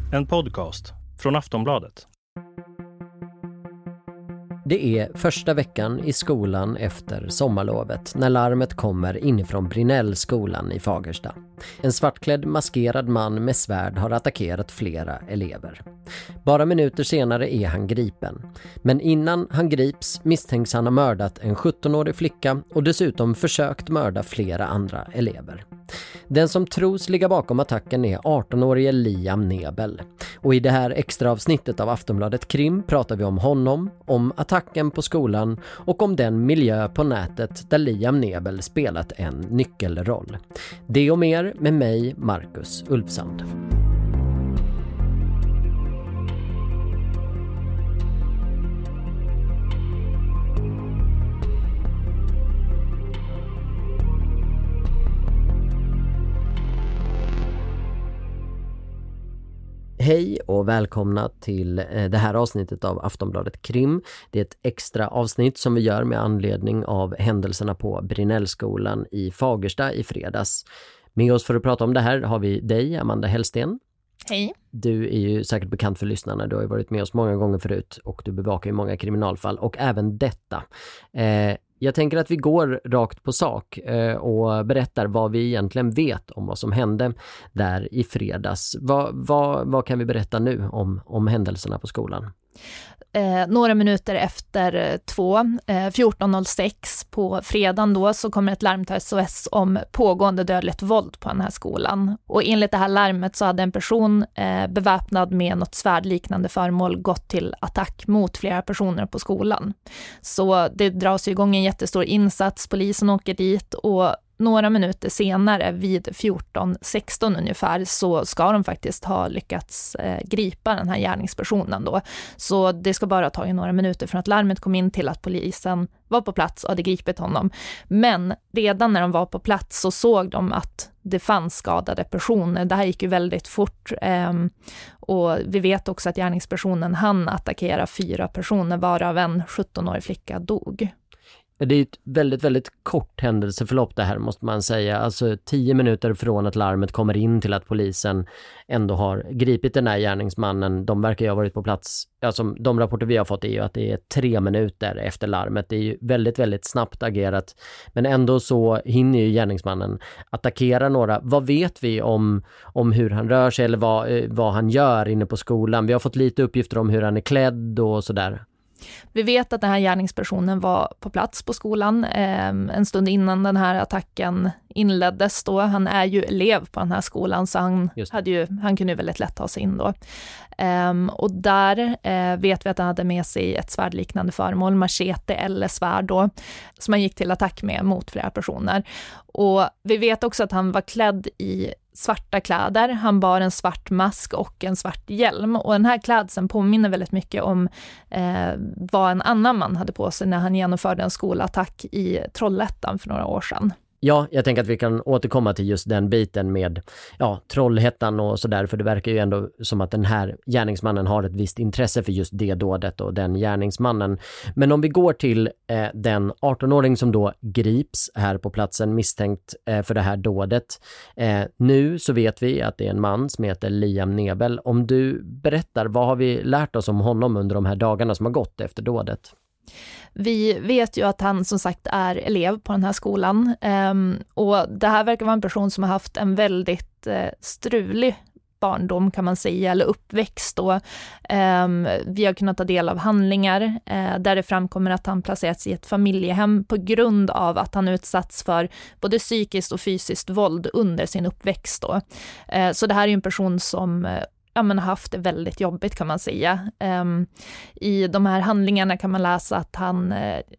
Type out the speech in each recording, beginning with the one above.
En podcast från Aftonbladet. Det är första veckan i skolan efter sommarlovet när larmet kommer inifrån Brinellskolan i Fagersta. En svartklädd maskerad man med svärd har attackerat flera elever. Bara minuter senare är han gripen. Men innan han grips misstänks han ha mördat en 17-årig flicka och dessutom försökt mörda flera andra elever. Den som tros ligga bakom attacken är 18-årige Liam Nebel. Och i det här extra avsnittet av Aftonbladet Krim pratar vi om honom, om attacken på skolan och om den miljö på nätet där Liam Nebel spelat en nyckelroll. Det och mer med mig, Marcus Ulfsand. Hej och välkomna till det här avsnittet av Aftonbladet Krim. Det är ett extra avsnitt som vi gör med anledning av händelserna på Brinellskolan i Fagersta i fredags. Med oss för att prata om det här har vi dig, Amanda Hellsten. Hej. Du är ju säkert bekant för lyssnarna. Du har ju varit med oss många gånger förut och du bevakar ju många kriminalfall och även detta. Jag tänker att vi går rakt på sak och berättar vad vi egentligen vet om vad som hände där i fredags. Vad kan vi berätta nu om händelserna på skolan? Några minuter efter 14.06 på fredagen då så kommer ett larm till SOS om pågående dödligt våld på den här skolan. Och enligt det här larmet så hade en person beväpnad med något svärdliknande föremål gått till attack mot flera personer på skolan. Så det dras igång en jättestor insats, polisen åker dit och några minuter senare vid 14.16 ungefär så ska de faktiskt ha lyckats gripa den här gärningspersonen då. Så det ska bara ta några minuter från att larmet kom in till att polisen var på plats och hade gripit honom. Men redan när de var på plats så såg de att det fanns skadade personer. Det här gick ju väldigt fort och vi vet också att gärningspersonen hann attackera 4 personer varav en 17-årig flicka dog. Det är ett väldigt, väldigt kort händelseförlopp det här måste man säga. Alltså 10 minuter från att larmet kommer in till att polisen ändå har gripit den här gärningsmannen. De verkar ju ha varit på plats. Alltså, de rapporter vi har fått är ju att det är 3 minuter efter larmet. Det är ju väldigt, väldigt snabbt agerat. Men ändå så hinner ju gärningsmannen attackera några. Vad vet vi om hur han rör sig eller vad han gör inne på skolan? Vi har fått lite uppgifter om hur han är klädd och sådär. Vi vet att den här gärningspersonen var på plats på skolan en stund innan den här attacken inleddes då. Han är ju elev på den här skolan så han kunde väldigt lätt ta sig in då. Och där vet vi att han hade med sig ett svärdliknande föremål, machete eller svärd då, som han gick till attack med mot flera personer. Och vi vet också att han var klädd i svarta kläder. Han bar en svart mask och en svart hjälm. Och den här klädseln påminner väldigt mycket om vad en annan man hade på sig när han genomförde en skolattack i Trollhättan för några år sedan. Ja, jag tänker att vi kan återkomma till just den biten med Trollhättan och sådär, för det verkar ju ändå som att den här gärningsmannen har ett visst intresse för just det dådet och den gärningsmannen. Men om vi går till den 18-åring som då grips här på platsen misstänkt för det här dådet. Nu så vet vi att det är en man som heter Liam Nebel. Om du berättar, vad har vi lärt oss om honom under de här dagarna som har gått efter dådet? Vi vet ju att han som sagt är elev på den här skolan och det här verkar vara en person som har haft en väldigt strulig barndom kan man säga, eller uppväxt då. Vi har kunnat ta del av handlingar där det framkommer att han placerats i ett familjehem på grund av att han utsatts för både psykiskt och fysiskt våld under sin uppväxt då. Så det här är ju en person som har haft det väldigt jobbigt kan man säga. I de här handlingarna kan man läsa att han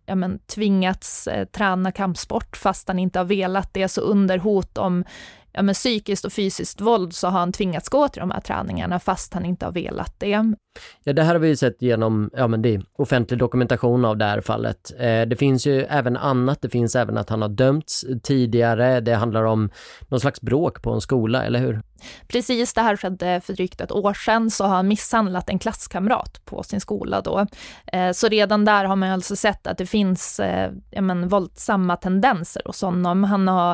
tvingats träna kampsport fast han inte har velat det, så under hot om psykiskt och fysiskt våld så har han tvingats gå till de här träningarna fast han inte har velat det. Ja, det här har vi ju sett genom det är offentlig dokumentation av det här fallet. Det finns ju även annat. Det finns även att han har dömts tidigare. Det handlar om någon slags bråk på en skola, eller hur? Precis, det här skedde för drygt ett år sedan, så har han misshandlat en klasskamrat på sin skola då. Så redan där har man alltså sett att det finns våldsamma tendenser hos honom. Han har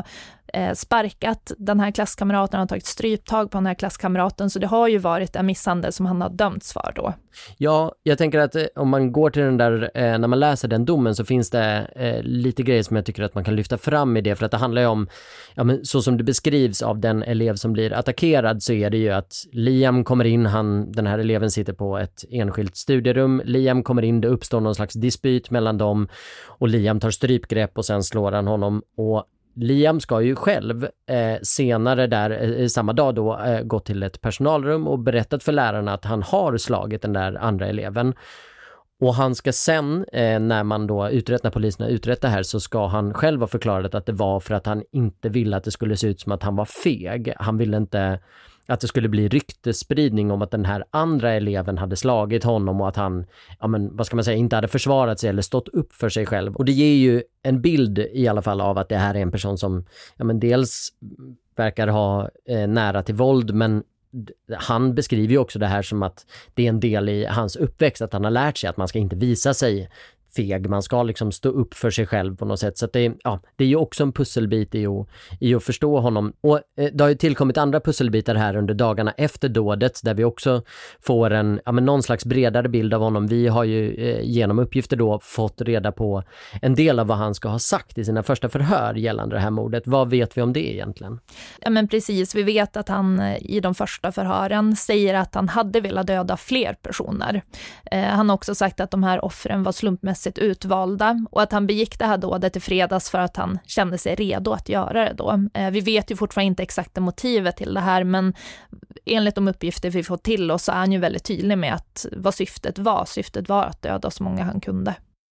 sparkat den här klasskamraten, han har tagit stryptag på den här klasskamraten, så det har ju varit en misshandel som han har dömts för då. Ja, jag tänker att om man går till den där, när man läser den domen så finns det lite grejer som jag tycker att man kan lyfta fram i det, för att det handlar ju om, men så som det beskrivs av den elev som blir attackerad, så är det ju att Liam kommer in, den här eleven sitter på ett enskilt studierum, Liam kommer in, det uppstår någon slags dispyt mellan dem och Liam tar strypgrepp och sen slår han honom, och Liam ska ju själv senare där samma dag då gå till ett personalrum och berättat för lärarna att han har slagit den där andra eleven. Och han ska sen, när polisen har utrett det här, så ska han själv ha förklarat att det var för att han inte ville att det skulle se ut som att han var feg. Han ville inte att det skulle bli ryktesspridning om att den här andra eleven hade slagit honom och att han, inte hade försvarat sig eller stått upp för sig själv. Och det ger ju en bild i alla fall av att det här är en person som dels verkar ha nära till våld, men han beskriver ju också det här som att det är en del i hans uppväxt, att han har lärt sig att man ska inte visa sig feg, man ska liksom stå upp för sig själv på något sätt. Så att det är ju också en pusselbit i att förstå honom. Och det har ju tillkommit andra pusselbitar här under dagarna efter dådet, där vi också får någon slags bredare bild av honom. Vi har ju genom uppgifter då fått reda på en del av vad han ska ha sagt i sina första förhör gällande det här mordet. Vad vet vi om det egentligen? Ja, men precis, vi vet att han i de första förhören säger att han hade velat döda fler personer. Han har också sagt att de här offren var slumpmässigt utvalda och att han begick det här dådet i fredags för att han kände sig redo att göra det då. Vi vet ju fortfarande inte exakta motivet till det här, men enligt de uppgifter vi får till oss så är han ju väldigt tydlig med att vad syftet var. Syftet var att döda så många han kunde.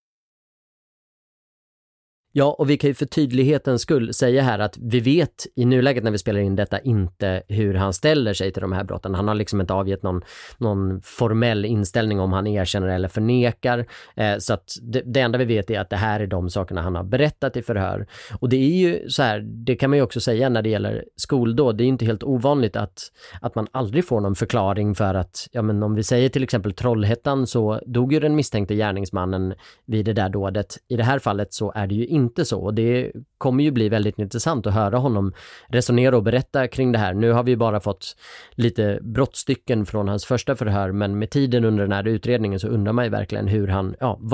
Ja, och vi kan ju för tydlighetens skull säga här att vi vet i nuläget när vi spelar in detta inte hur han ställer sig till de här brotten. Han har liksom inte avgett någon formell inställning om han erkänner eller förnekar. Så att det enda vi vet är att det här är de sakerna han har berättat i förhör. Och det är ju så här, det kan man ju också säga när det gäller skoldåd. Det är ju inte helt ovanligt att man aldrig får någon förklaring för att, om vi säger till exempel Trollhättan, så dog ju den misstänkte gärningsmannen vid det där dådet. I det här fallet så är det ju inte så, och det kommer ju bli väldigt intressant att höra honom resonera och berätta kring det här. Nu har vi bara fått lite brottstycken från hans första förhör, men med tiden under den här utredningen så undrar man ju verkligen hur han,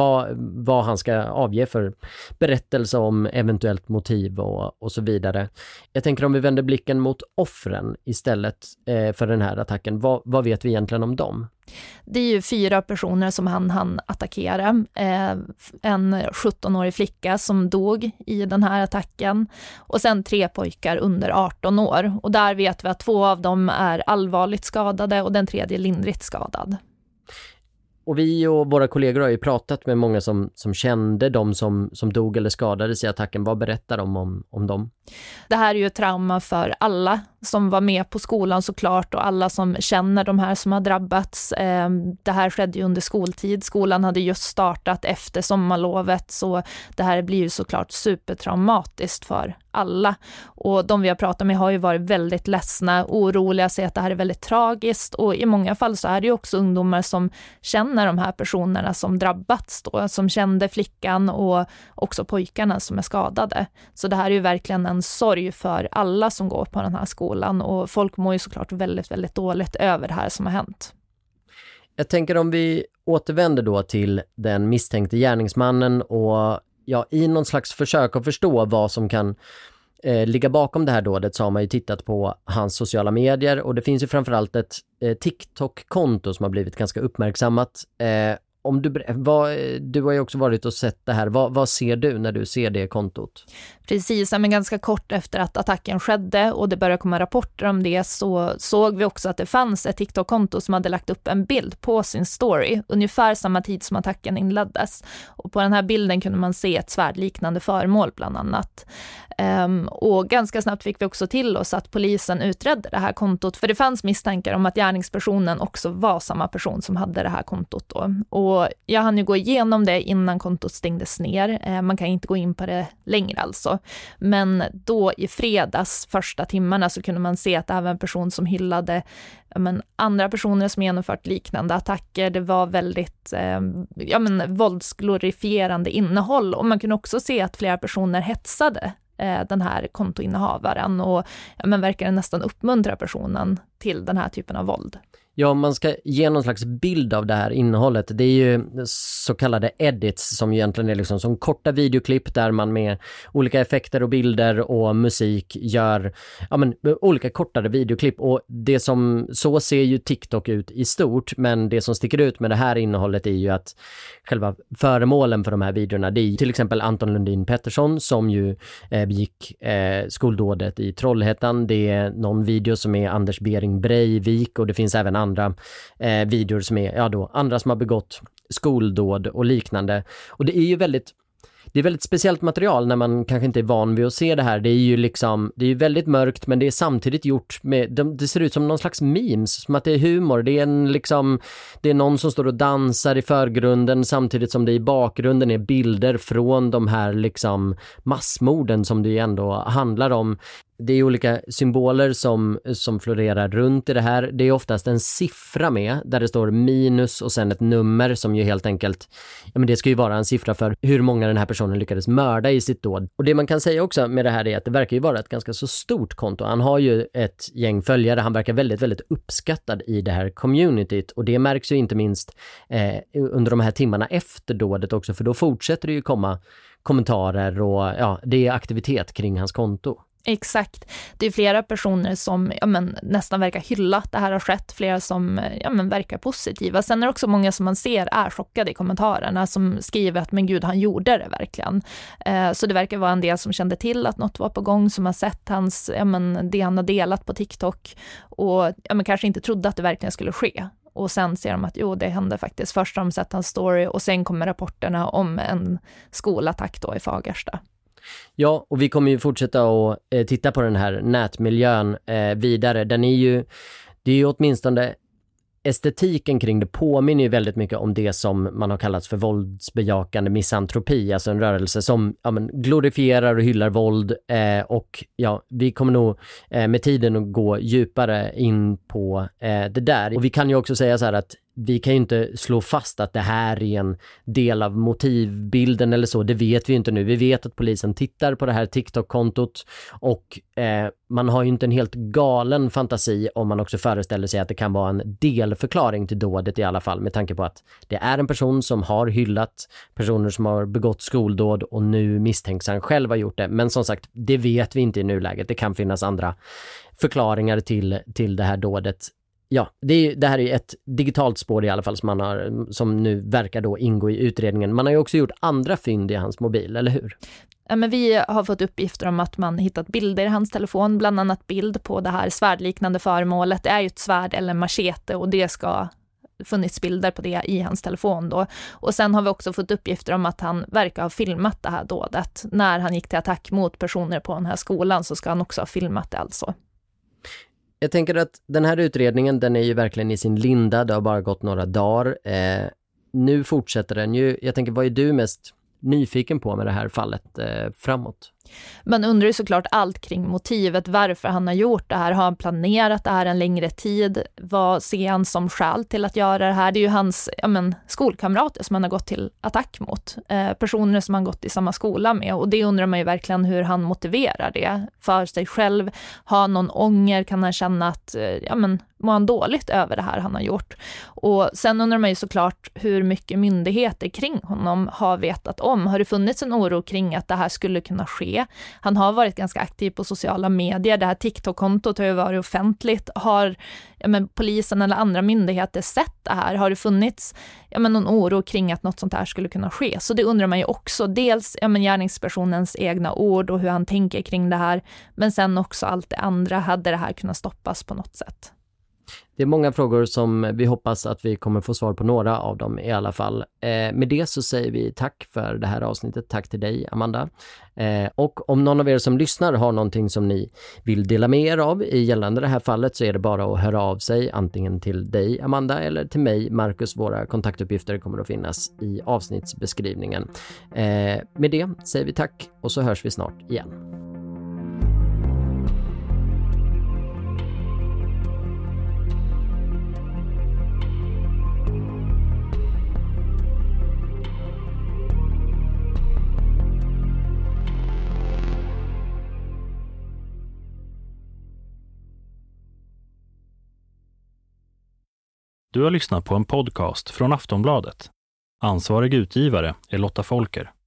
vad han ska avge för berättelse om eventuellt motiv och så vidare. Jag tänker om vi vänder blicken mot offren istället för den här attacken. Vad vet vi egentligen om dem? Det är ju 4 personer som han attackera. En 17-årig flicka som dog i den här attacken och sen 3 pojkar under 18 år. Och där vet vi att 2 av dem är allvarligt skadade och den 3:e lindrigt skadad. Och vi och våra kollegor har ju pratat med många som kände de som dog eller skadades i attacken. Vad berättar de om dem? Det här är ju ett trauma för alla som var med på skolan såklart och alla som känner de här som har drabbats. Det här skedde ju under skoltid. Skolan hade just startat efter sommarlovet, så det här blir ju såklart supertraumatiskt för alla. Och de vi har pratat med har ju varit väldigt ledsna, oroliga, säger att det här är väldigt tragiskt, och i många fall så är det ju också ungdomar som känner de här personerna som drabbats då, som kände flickan och också pojkarna som är skadade. Så det här är ju verkligen en sorg för alla som går på den här skolan, och folk mår ju såklart väldigt, väldigt dåligt över det här som har hänt. Jag tänker om vi återvänder då till den misstänkte gärningsmannen och i någon slags försök att förstå vad som kan ligga bakom det här dådet, så har man ju tittat på hans sociala medier, och det finns ju framförallt ett TikTok-konto som har blivit ganska uppmärksammat. Om du har ju också varit och sett det här. Vad ser du när du ser det kontot? Precis, men ganska kort efter att attacken skedde och det började komma rapporter om det, så såg vi också att det fanns ett TikTok-konto som hade lagt upp en bild på sin story ungefär samma tid som attacken inleddes. Och på den här bilden kunde man se ett svärdliknande föremål bland annat. Och ganska snabbt fick vi också till oss att polisen utredde det här kontot, för det fanns misstankar om att gärningspersonen också var samma person som hade det här kontot då. Och jag hann ju gå igenom det innan kontot stängdes ner. Man kan inte gå in på det längre alltså. Men då i fredags första timmarna så kunde man se att det var en person som hyllade andra personer som genomfört liknande attacker. Det var väldigt våldsglorifierande innehåll, och man kunde också se att flera personer hetsade den här kontoinnehavaren och verkar nästan uppmuntra personen till den här typen av våld. Ja, om man ska ge någon slags bild av det här innehållet, det är ju så kallade edits som egentligen är liksom som korta videoklipp där man med olika effekter och bilder och musik gör olika kortare videoklipp, och det som så ser ju TikTok ut i stort, men det som sticker ut med det här innehållet är ju att själva föremålen för de här videorna, det är till exempel Anton Lundin Pettersson som ju begick skoldådet i Trollhättan. Det är någon video som är Anders Bering Breivik, och det finns även andra videor som är andra som har begått skoldåd och liknande. Och det är ju väldigt speciellt material när man kanske inte är van vid att se det här. Det är ju väldigt mörkt, men det är samtidigt gjort med, det ser ut som någon slags memes, som att det är humor. Det är någon som står och dansar i förgrunden samtidigt som det i bakgrunden är bilder från de här liksom massmorden som det ändå handlar om. Det är olika symboler som florerar runt i det här. Det är oftast en siffra med där det står minus och sen ett nummer som ju helt enkelt, det ska ju vara en siffra för hur många den här personen lyckades mörda i sitt dåd. Och det man kan säga också med det här är att det verkar ju vara ett ganska så stort konto. Han har ju ett gäng följare, han verkar väldigt, väldigt uppskattad i det här communityt, och det märks ju inte minst under de här timmarna efter dådet också, för då fortsätter det ju komma kommentarer och det är aktivitet kring hans konto. Exakt. Det är flera personer som nästan verkar hylla att det här har skett. Flera som verkar positiva. Sen är det också många som man ser är chockade i kommentarerna som skriver att men gud, han gjorde det verkligen. Så det verkar vara en del som kände till att något var på gång, som har sett det han har delat på TikTok och kanske inte trodde att det verkligen skulle ske. Och sen ser de att det hände faktiskt. Först har de sett hans story och sen kommer rapporterna om en skolattack då i Fagersta. Ja, och vi kommer ju fortsätta att titta på den här nätmiljön vidare. Det är ju åtminstone estetiken kring det påminner ju väldigt mycket om det som man har kallats för våldsbejakande misantropi, alltså en rörelse som glorifierar och hyllar våld, och vi kommer nog med tiden att gå djupare in på det där. Och vi kan ju också säga så här att vi kan ju inte slå fast att det här är en del av motivbilden eller så. Det vet vi ju inte nu. Vi vet att polisen tittar på det här TikTok-kontot, och man har ju inte en helt galen fantasi om man också föreställer sig att det kan vara en delförklaring till dådet i alla fall, med tanke på att det är en person som har hyllat personer som har begått skoldåd och nu misstänks han själv ha gjort det. Men som sagt, det vet vi inte i nuläget. Det kan finnas andra förklaringar till det här dådet. Ja, det här är ett digitalt spår i alla fall som nu verkar då ingå i utredningen. Man har ju också gjort andra fynd i hans mobil, eller hur? Ja, men vi har fått uppgifter om att man hittat bilder i hans telefon, bland annat bild på det här svärdliknande föremålet. Det är ju ett svärd eller machete, och det ska funnits bilder på det i hans telefon då. Och sen har vi också fått uppgifter om att han verkar ha filmat det här dådet. När han gick till attack mot personer på den här skolan så ska han också ha filmat det alltså. Jag tänker att den här utredningen, den är ju verkligen i sin linda. Det har bara gått några dagar. Nu fortsätter den ju. Jag tänker, vad är du mest nyfiken på med det här fallet framåt? Man undrar ju såklart allt kring motivet, varför han har gjort det här. Har han planerat det här en längre tid? Vad ser han som skäl till att göra det här? Det är ju hans skolkamrater som han har gått till attack mot. Personer som han gått i samma skola med. Och det undrar man ju verkligen hur han motiverar det för sig själv. Har någon ånger? Kan han känna att mår han dåligt över det här han har gjort? Och sen undrar man ju såklart hur mycket myndigheter kring honom har vetat om. Har det funnits en oro kring att det här skulle kunna ske? Han har varit ganska aktiv på sociala medier. Det här TikTok-kontot har ju varit offentligt. Har polisen eller andra myndigheter sett det här? Har det funnits någon oro kring att något sånt här skulle kunna ske? Så det undrar man ju också. Dels gärningspersonens egna ord och hur han tänker kring det här. Men sen också allt det andra. Hade det här kunnat stoppas på något sätt? Det är många frågor som vi hoppas att vi kommer få svar på, några av dem i alla fall. Med det så säger vi tack för det här avsnittet. Tack till dig, Amanda. Och om någon av er som lyssnar har någonting som ni vill dela med er av i gällande det här fallet, så är det bara att höra av sig antingen till dig, Amanda, eller till mig, Marcus. Våra kontaktuppgifter kommer att finnas i avsnittsbeskrivningen. Med det säger vi tack, och så hörs vi snart igen. Du har lyssnat på en podcast från Aftonbladet. Ansvarig utgivare är Lotta Folker.